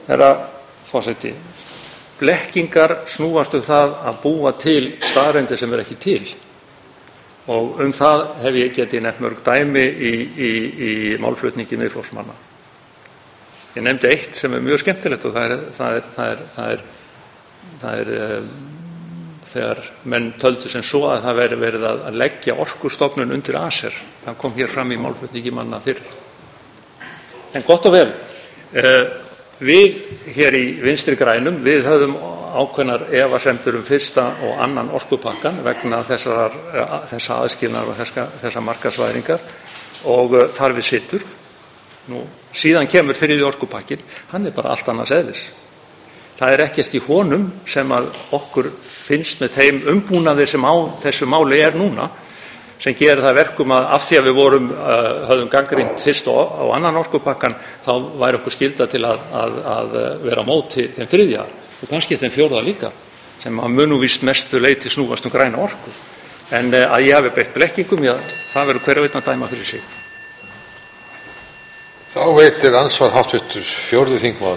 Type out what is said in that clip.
Herra forseti, blekkingar snúast það að búa til staðreyndir sem ekki til. Og það get ég nefnt mörg dæmi í málflutningi Miðflokksmanna. Ég nefndi eitt sem mjög skemmtilegt og það er þegar menn töldu sem svo að það væri verið að leggja Orkustofnun undir ACER. Það kom hér fram í málflutningi manna fyrr. En gott og vel. Við hér í Vinstri grænum, við höfðum ákveðnar efasemdir fyrsta og annan orkupakkann vegna þessa aðskilnaðar og þessa markaðsvæðingar og þar við situr. Síðan kemur þriðji orkupakkinn, hann bara allt annars eðlis. Það ekkert í honum sem að okkur finnst með þeim umbúnaði sem á þessu máli núna, sem gerir það verkum að af því að við höfum gagnrýnt fyrst og annan orkupakkann, þá væri okkur skylda til að vera á móti þeim þriðja og kannski þeim fjórða líka, sem að mun víst mestu leyti snúast græna orku. En að ég hafi beitt blekkingum, það verður hver og einn að dæma fyrir sig. Þá veitir andsvar hv. 4. þingmaður